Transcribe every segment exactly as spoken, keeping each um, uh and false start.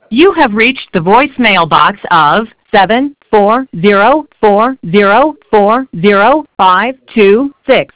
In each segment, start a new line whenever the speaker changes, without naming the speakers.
You have reached the voicemail box of seven four zero four zero four zero five two six.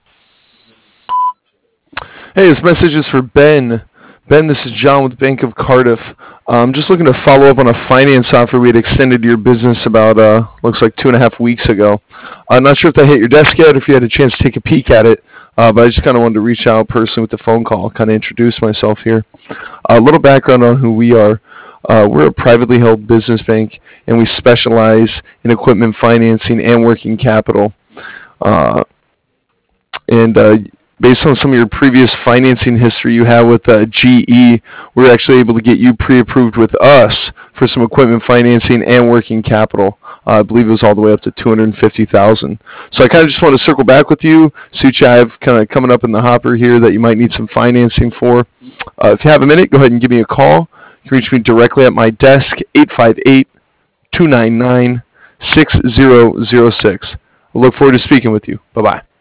Hey, this message is for Ben. Ben, this is John with Bank of Cardiff. I'm just looking to follow up on a finance offer we had extended to your business about, uh, looks like two and a half weeks ago. I'm not sure if that hit your desk yet or if you had a chance to take a peek at it, uh, but I just kind of wanted to reach out personally with the phone call, kind of introduce myself here. A little background on who we are. Uh, we're a privately held business bank, and we specialize in equipment financing and working capital. Uh, and uh, based on some of your previous financing history you have with uh, G E, we're actually able to get you pre-approved with us for some equipment financing and working capital. Uh, I believe it was all the way up to two hundred fifty thousand dollars. So I kind of just want to circle back with you, see what you have kind of coming up in the hopper here that you might need some financing for. Uh, if you have a minute, go ahead and give me a call. You can reach me directly at my desk, eight five eight, two nine nine, six zero zero six. I look forward to speaking with you. Bye-bye.